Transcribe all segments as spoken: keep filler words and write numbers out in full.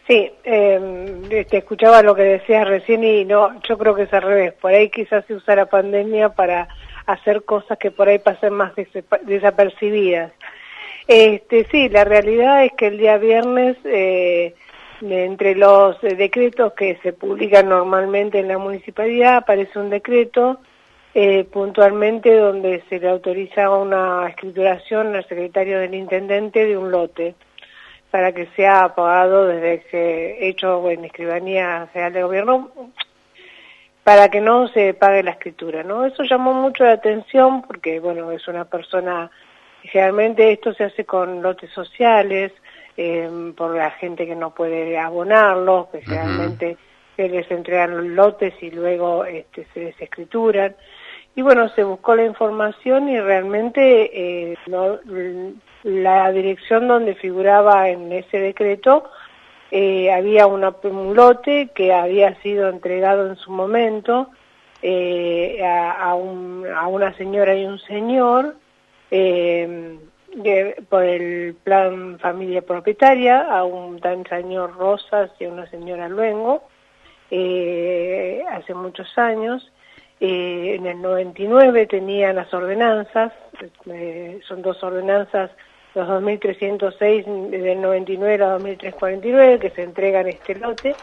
Sí, eh, te escuchaba lo que decías recién y no, yo creo que es al revés. Por ahí quizás se usa la pandemia para hacer cosas que por ahí pasen más desapercibidas. Este, sí, la realidad es que el día viernes, eh, entre los decretos que se publican normalmente en la municipalidad, aparece un decreto eh, puntualmente donde se le autoriza una escrituración al secretario del intendente de un lote, para que sea pagado desde que hecho en Escribanía General de Gobierno, para que no se pague la escritura, ¿no? Eso llamó mucho la atención porque, bueno, es una persona, generalmente esto se hace con lotes sociales, eh, por la gente que no puede abonarlos, que generalmente uh-huh. les entregan los lotes y luego este, se desescrituran. Y bueno, se buscó la información y realmente eh, no, la dirección donde figuraba en ese decreto eh, había una, un lote que había sido entregado en su momento eh, a, a, un, a una señora y un señor eh, de, por el plan familia propietaria, a un tan señor Rosas y a una señora Luengo, eh, hace muchos años. Eh, en el noventa y nueve tenían las ordenanzas, eh, son dos ordenanzas, los dos mil trescientos seis del noventa y nueve a dos mil trescientos cuarenta y nueve, que se entregan este lote.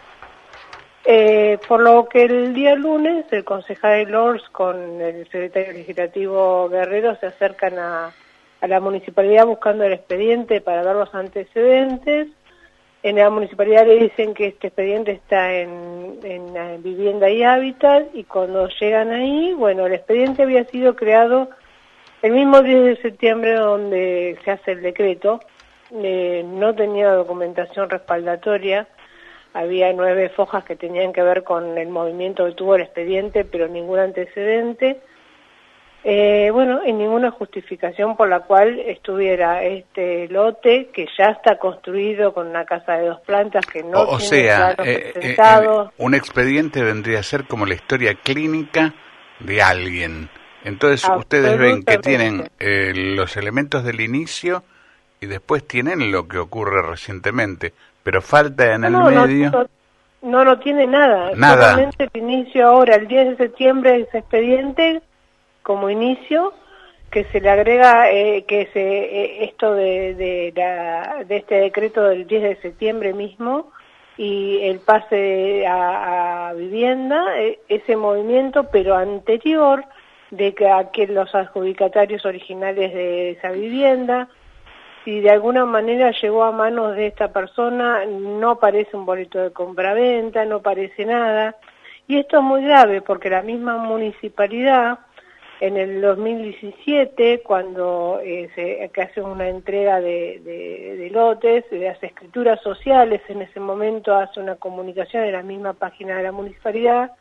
Eh, por lo que el día lunes el concejal Lors con el secretario legislativo Guerrero se acercan a, a la municipalidad buscando el expediente para ver los antecedentes. En la municipalidad le dicen que este expediente está en, en, en Vivienda y Hábitat, y cuando llegan ahí, bueno, el expediente había sido creado el mismo diez de septiembre donde se hace el decreto, eh, no tenía documentación respaldatoria, había nueve fojas que tenían que ver con el movimiento que tuvo el expediente, pero ningún antecedente. Eh, bueno, y ninguna justificación por la cual estuviera este lote que ya está construido con una casa de dos plantas que no o, o tiene sea, planos eh, presentados. Eh, un expediente vendría a ser como la historia clínica de alguien. Entonces ustedes ven que tienen eh, los elementos del inicio y después tienen lo que ocurre recientemente, pero falta en no, el no, medio... No, no, no tiene nada, nada. Solamente el inicio ahora, el diez de septiembre, ese expediente como inicio, que se le agrega eh, que se eh, esto de, de, la, de este decreto del diez de septiembre mismo y el pase a, a vivienda, eh, ese movimiento, pero anterior de que, a que los adjudicatarios originales de esa vivienda, si de alguna manera llegó a manos de esta persona, no aparece un boleto de compraventa, no aparece nada, y esto es muy grave porque la misma municipalidad en el dos mil diecisiete, cuando eh, se que hace una entrega de, de, de lotes, de las escrituras sociales, en ese momento hace una comunicación en la misma página de la municipalidad.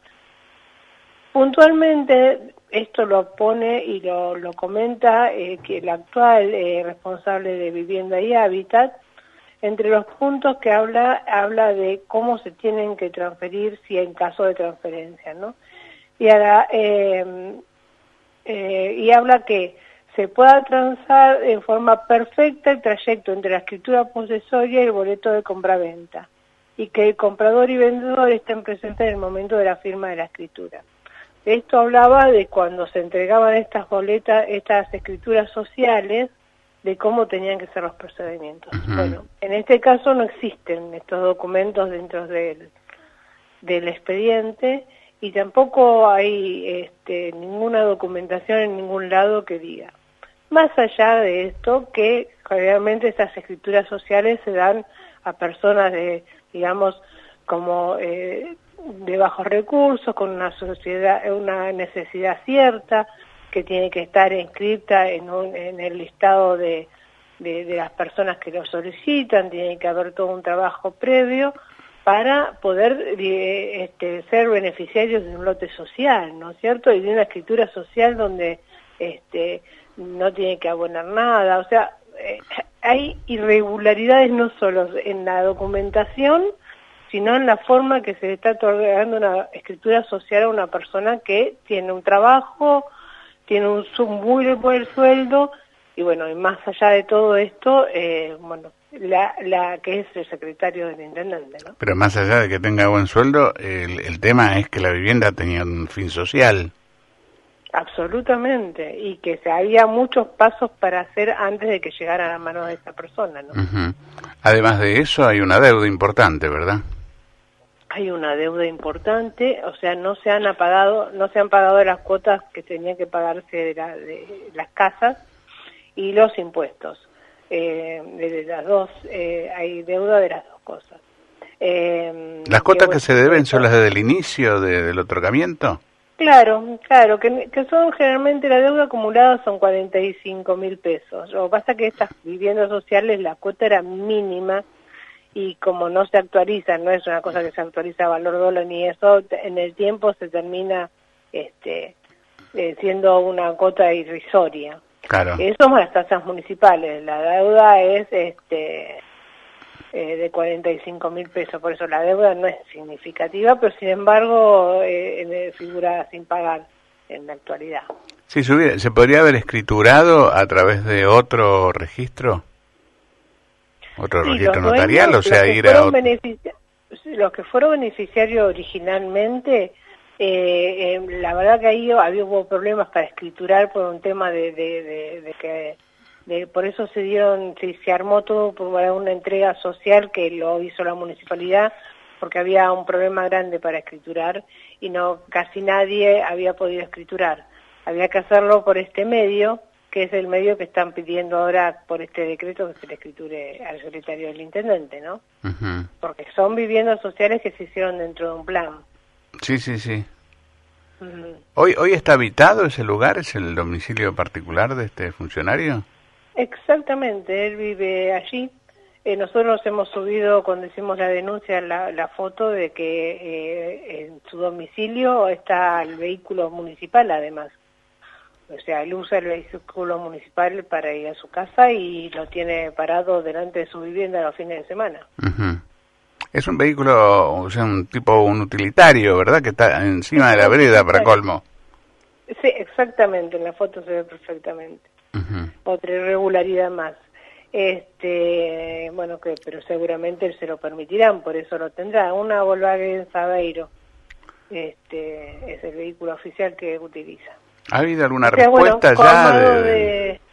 Puntualmente, esto lo pone y lo, lo comenta eh, que el actual eh, responsable de Vivienda y Hábitat, entre los puntos que habla, habla de cómo se tienen que transferir si en caso de transferencia, ¿no? Y ahora... Eh, Eh, y habla que se pueda transar en forma perfecta el trayecto entre la escritura posesoria y el boleto de compraventa, y que el comprador y vendedor estén presentes en el momento de la firma de la escritura. Esto hablaba de cuando se entregaban estas boletas, estas escrituras sociales, de cómo tenían que ser los procedimientos. Uh-huh. Bueno, en este caso no existen estos documentos dentro del, del expediente, y tampoco hay este, ninguna documentación en ningún lado que diga. Más allá de esto, que generalmente estas escrituras sociales se dan a personas de, digamos, como eh, de bajos recursos, con una sociedad, una necesidad cierta, que tiene que estar inscrita en, un, en el listado de, de, de las personas que lo solicitan, tiene que haber todo un trabajo previo para poder eh, este, ser beneficiarios de un lote social, ¿no es cierto? Y de una escritura social donde este, no tiene que abonar nada. O sea, eh, hay irregularidades no solo en la documentación, sino en la forma que se le está otorgando una escritura social a una persona que tiene un trabajo, tiene un, un muy buen sueldo, y bueno, y más allá de todo esto, eh, bueno, la, la que es el secretario del intendente, ¿no? Pero más allá de que tenga buen sueldo, el, el tema es que la vivienda tenía un fin social. Absolutamente, y que se había muchos pasos para hacer antes de que llegara a la mano de esa persona, ¿no? Uh-huh. Además de eso, hay una deuda importante, ¿verdad? Hay una deuda importante, o sea, no se han pagado, no se han pagado las cuotas que tenían que pagarse de, la, de las casas y los impuestos. Eh, de las dos, eh, hay deuda de las dos cosas. Eh, ¿Las cuotas que se deben son las del inicio de, del otorgamiento? Claro, claro, que, que son generalmente la deuda acumulada son cuarenta y cinco mil pesos. Lo que pasa es que estas viviendas sociales la cuota era mínima y como no se actualiza, no es una cosa que se actualiza a valor dólar ni eso, en el tiempo se termina este, eh, siendo una cuota irrisoria. Claro. Eh, somos las tasas municipales, la deuda es este eh, de cuarenta y cinco mil pesos, por eso la deuda no es significativa, pero sin embargo eh, figura sin pagar en la actualidad. Sí, ¿se, ¿se podría haber escriturado a través de otro registro? ¿Otro sí, registro notarial? Dueños, o sea, ir a otro... Los que fueron beneficiarios originalmente, eh, eh, la verdad que ahí había, hubo problemas para escriturar por un tema de, de, de, de que... De, por eso se dieron, se, se armó todo por una entrega social que lo hizo la municipalidad, porque había un problema grande para escriturar y no casi nadie había podido escriturar. Había que hacerlo por este medio, que es el medio que están pidiendo ahora por este decreto que se le escriture al secretario del intendente, ¿no? Uh-huh. Porque son viviendas sociales que se hicieron dentro de un plan. Sí, sí, sí. Uh-huh. ¿Hoy, hoy está habitado ese lugar? ¿Es el domicilio particular de este funcionario? Exactamente, él vive allí. Eh, nosotros hemos subido, cuando hicimos la denuncia, la, la foto de que eh, en su domicilio está el vehículo municipal, además. O sea, él usa el vehículo municipal para ir a su casa y lo tiene parado delante de su vivienda los fines de semana. Uh-huh. Es un vehículo, o sea, un tipo, un utilitario, ¿verdad? Que está encima de la vereda, para colmo. Sí, exactamente, en la foto se ve perfectamente. Uh-huh. Otra irregularidad más. Este, bueno, que pero seguramente se lo permitirán, por eso lo tendrá. Una Volkswagen Saveiro, este, es el vehículo oficial que utiliza. ¿Ha habido alguna o sea, respuesta bueno, ya de, de,